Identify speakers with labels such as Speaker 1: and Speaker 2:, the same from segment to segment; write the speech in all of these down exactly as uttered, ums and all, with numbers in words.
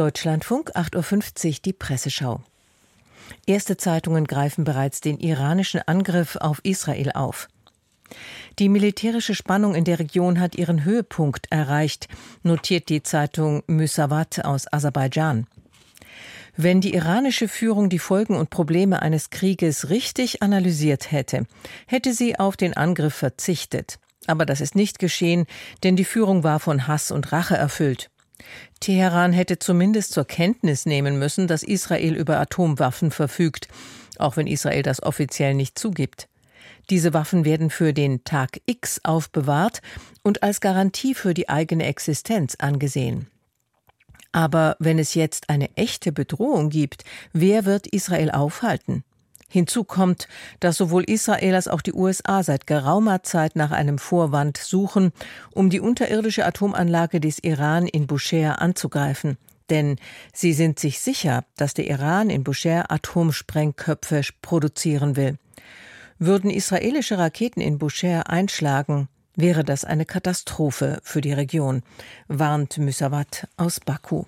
Speaker 1: Deutschlandfunk, acht Uhr fünfzig, die Presseschau. Erste Zeitungen greifen bereits den iranischen Angriff auf Israel auf. Die militärische Spannung in der Region hat ihren Höhepunkt erreicht, notiert die Zeitung Müsavat aus Aserbaidschan. Wenn die iranische Führung die Folgen und Probleme eines Krieges richtig analysiert hätte, hätte sie auf den Angriff verzichtet. Aber das ist nicht geschehen, denn die Führung war von Hass und Rache erfüllt. Teheran hätte zumindest zur Kenntnis nehmen müssen, dass Israel über Atomwaffen verfügt, auch wenn Israel das offiziell nicht zugibt. Diese Waffen werden für den Tag X aufbewahrt und als Garantie für die eigene Existenz angesehen. Aber wenn es jetzt eine echte Bedrohung gibt, wer wird Israel aufhalten? Hinzu kommt, dass sowohl Israel als auch die U S A seit geraumer Zeit nach einem Vorwand suchen, um die unterirdische Atomanlage des Iran in Bushehr anzugreifen. Denn sie sind sich sicher, dass der Iran in Bushehr Atomsprengköpfe produzieren will. Würden israelische Raketen in Bushehr einschlagen, wäre das eine Katastrophe für die Region, warnt Müsavat aus Baku.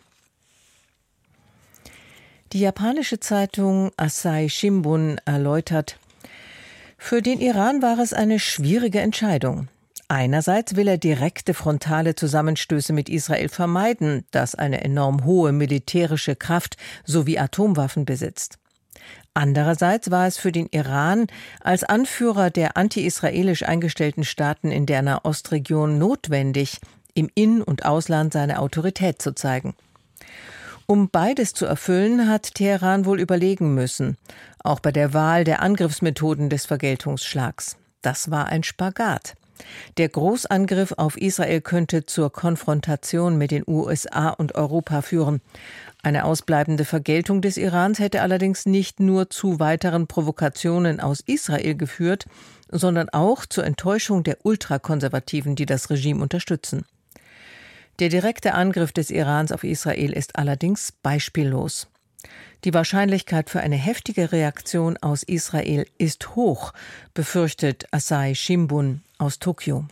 Speaker 1: Die japanische Zeitung Asahi Shimbun erläutert: Für den Iran war es eine schwierige Entscheidung. Einerseits will er direkte frontale Zusammenstöße mit Israel vermeiden, das eine enorm hohe militärische Kraft sowie Atomwaffen besitzt. Andererseits war es für den Iran als Anführer der anti-israelisch eingestellten Staaten in der Nahostregion notwendig, im In- und Ausland seine Autorität zu zeigen. Um beides zu erfüllen, hat Teheran wohl überlegen müssen, auch bei der Wahl der Angriffsmethoden des Vergeltungsschlags. Das war ein Spagat. Der Großangriff auf Israel könnte zur Konfrontation mit den U S A und Europa führen. Eine ausbleibende Vergeltung des Irans hätte allerdings nicht nur zu weiteren Provokationen aus Israel geführt, sondern auch zur Enttäuschung der Ultrakonservativen, die das Regime unterstützen. Der direkte Angriff des Irans auf Israel ist allerdings beispiellos. Die Wahrscheinlichkeit für eine heftige Reaktion aus Israel ist hoch, befürchtet Asahi Shimbun aus Tokio.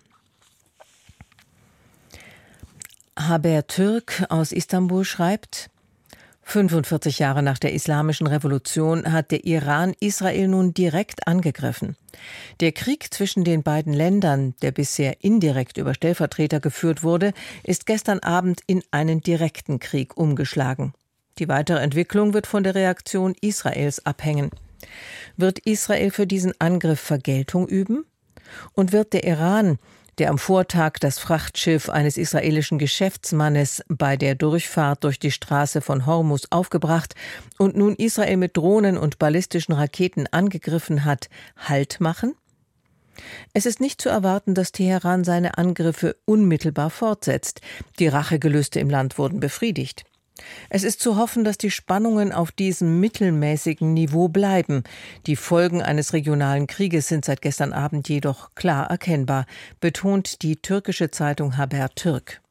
Speaker 1: Haber Türk aus Istanbul schreibt: fünfundvierzig Jahre nach der Islamischen Revolution hat der Iran Israel nun direkt angegriffen. Der Krieg zwischen den beiden Ländern, der bisher indirekt über Stellvertreter geführt wurde, ist gestern Abend in einen direkten Krieg umgeschlagen. Die weitere Entwicklung wird von der Reaktion Israels abhängen. Wird Israel für diesen Angriff Vergeltung üben? Und wird der Iran, der am Vortag das Frachtschiff eines israelischen Geschäftsmannes bei der Durchfahrt durch die Straße von Hormuz aufgebracht und nun Israel mit Drohnen und ballistischen Raketen angegriffen hat, Halt machen? Es ist nicht zu erwarten, dass Teheran seine Angriffe unmittelbar fortsetzt. Die Rachegelüste im Land wurden befriedigt. Es ist zu hoffen, dass die Spannungen auf diesem mittelmäßigen Niveau bleiben. Die Folgen eines regionalen Krieges sind seit gestern Abend jedoch klar erkennbar, betont die türkische Zeitung Haber Türk.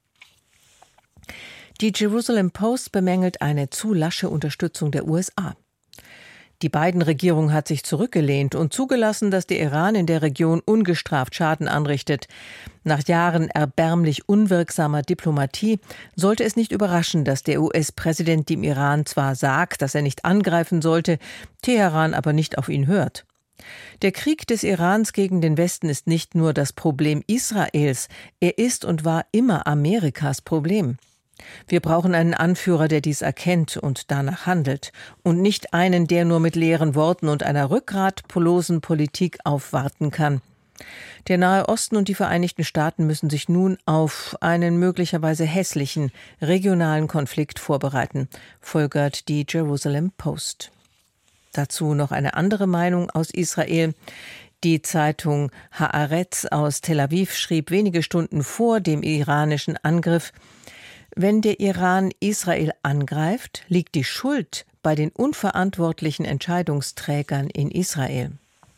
Speaker 1: Die Jerusalem Post bemängelt eine zu lasche Unterstützung der U S A. Die Biden-Regierung hat sich zurückgelehnt und zugelassen, dass der Iran in der Region ungestraft Schaden anrichtet. Nach Jahren erbärmlich unwirksamer Diplomatie sollte es nicht überraschen, dass der U S-Präsident dem Iran zwar sagt, dass er nicht angreifen sollte, Teheran aber nicht auf ihn hört. Der Krieg des Irans gegen den Westen ist nicht nur das Problem Israels, er ist und war immer Amerikas Problem. Wir brauchen einen Anführer, der dies erkennt und danach handelt, und nicht einen, der nur mit leeren Worten und einer rückgratlosen Politik aufwarten kann. Der Nahe Osten und die Vereinigten Staaten müssen sich nun auf einen möglicherweise hässlichen regionalen Konflikt vorbereiten, folgert die Jerusalem Post. Dazu noch eine andere Meinung aus Israel. Die Zeitung Haaretz aus Tel Aviv schrieb wenige Stunden vor dem iranischen Angriff: Wenn der Iran Israel angreift, liegt die Schuld bei den unverantwortlichen Entscheidungsträgern in Israel.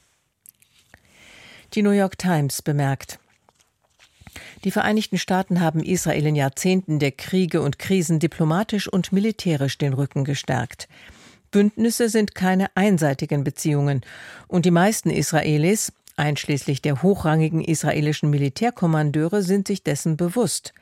Speaker 1: Die New York Times bemerkt: Die Vereinigten Staaten haben Israel in Jahrzehnten der Kriege und Krisen diplomatisch und militärisch den Rücken gestärkt. Bündnisse sind keine einseitigen Beziehungen und die meisten Israelis, einschließlich der hochrangigen israelischen Militärkommandeure, sind sich dessen bewusst.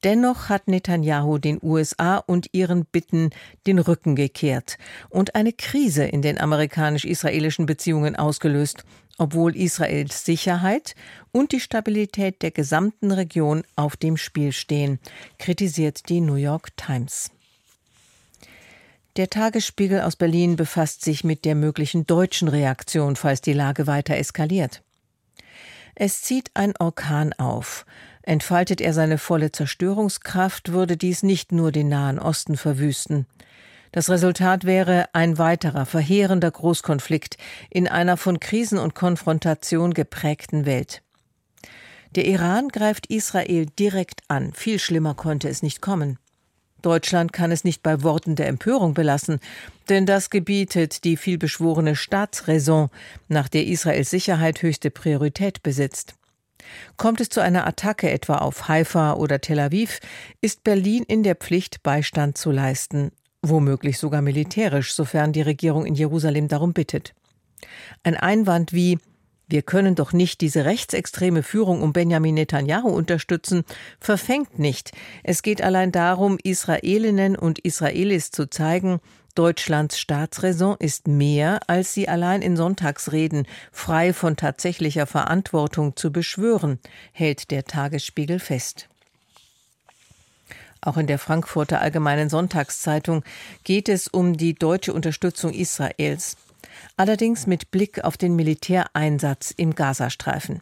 Speaker 1: Dennoch hat Netanjahu den U S A und ihren Bitten den Rücken gekehrt und eine Krise in den amerikanisch-israelischen Beziehungen ausgelöst, obwohl Israels Sicherheit und die Stabilität der gesamten Region auf dem Spiel stehen, kritisiert die New York Times. Der Tagesspiegel aus Berlin befasst sich mit der möglichen deutschen Reaktion, falls die Lage weiter eskaliert. Es zieht ein Orkan auf. Entfaltet er seine volle Zerstörungskraft, würde dies nicht nur den Nahen Osten verwüsten. Das Resultat wäre ein weiterer verheerender Großkonflikt in einer von Krisen und Konfrontation geprägten Welt. Der Iran greift Israel direkt an. Viel schlimmer konnte es nicht kommen. Deutschland kann es nicht bei Worten der Empörung belassen, denn das gebietet die vielbeschworene Staatsräson, nach der Israels Sicherheit höchste Priorität besitzt. Kommt es zu einer Attacke etwa auf Haifa oder Tel Aviv, ist Berlin in der Pflicht, Beistand zu leisten, womöglich sogar militärisch, sofern die Regierung in Jerusalem darum bittet. Ein Einwand wie „Wir können doch nicht diese rechtsextreme Führung um Benjamin Netanjahu unterstützen“, verfängt nicht. Es geht allein darum, Israelinnen und Israelis zu zeigen, Deutschlands Staatsräson ist mehr, als sie allein in Sonntagsreden frei von tatsächlicher Verantwortung zu beschwören, hält der Tagesspiegel fest. Auch in der Frankfurter Allgemeinen Sonntagszeitung geht es um die deutsche Unterstützung Israels. Allerdings mit Blick auf den Militäreinsatz im Gazastreifen.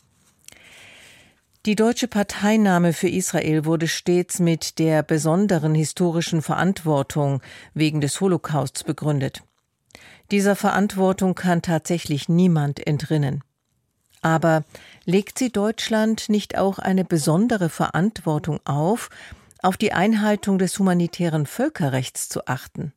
Speaker 1: Die deutsche Parteinahme für Israel wurde stets mit der besonderen historischen Verantwortung wegen des Holocausts begründet. Dieser Verantwortung kann tatsächlich niemand entrinnen. Aber legt sie Deutschland nicht auch eine besondere Verantwortung auf, auf die Einhaltung des humanitären Völkerrechts zu achten?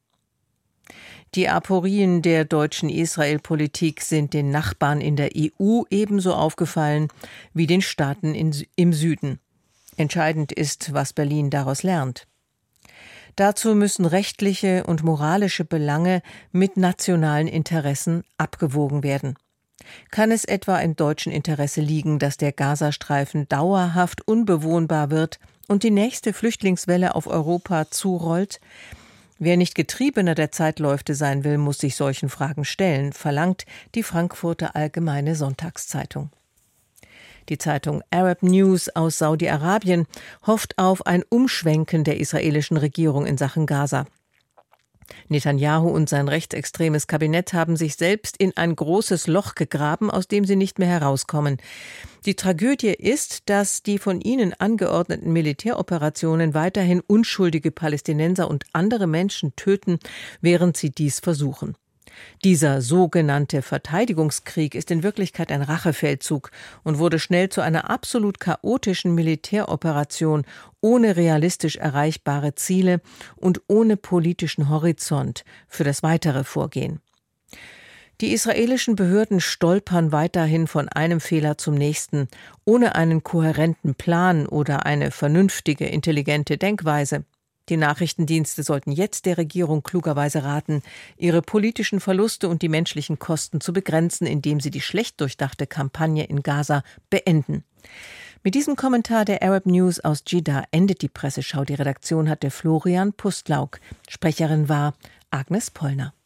Speaker 1: Die Aporien der deutschen Israel-Politik sind den Nachbarn in der E U ebenso aufgefallen wie den Staaten in, im Süden. Entscheidend ist, was Berlin daraus lernt. Dazu müssen rechtliche und moralische Belange mit nationalen Interessen abgewogen werden. Kann es etwa im deutschen Interesse liegen, dass der Gazastreifen dauerhaft unbewohnbar wird und die nächste Flüchtlingswelle auf Europa zurollt? Wer nicht Getriebener der Zeitläufte sein will, muss sich solchen Fragen stellen, verlangt die Frankfurter Allgemeine Sonntagszeitung. Die Zeitung Arab News aus Saudi-Arabien hofft auf ein Umschwenken der israelischen Regierung in Sachen Gaza. Netanjahu und sein rechtsextremes Kabinett haben sich selbst in ein großes Loch gegraben, aus dem sie nicht mehr herauskommen. Die Tragödie ist, dass die von ihnen angeordneten Militäroperationen weiterhin unschuldige Palästinenser und andere Menschen töten, während sie dies versuchen. Dieser sogenannte Verteidigungskrieg ist in Wirklichkeit ein Rachefeldzug und wurde schnell zu einer absolut chaotischen Militäroperation ohne realistisch erreichbare Ziele und ohne politischen Horizont für das weitere Vorgehen. Die israelischen Behörden stolpern weiterhin von einem Fehler zum nächsten, ohne einen kohärenten Plan oder eine vernünftige, intelligente Denkweise. Die Nachrichtendienste sollten jetzt der Regierung klugerweise raten, ihre politischen Verluste und die menschlichen Kosten zu begrenzen, indem sie die schlecht durchdachte Kampagne in Gaza beenden. Mit diesem Kommentar der Arab News aus Jeddah endet die Presseschau. Die Redaktion hatte Florian Pustlauk. Sprecherin war Agnes Pollner.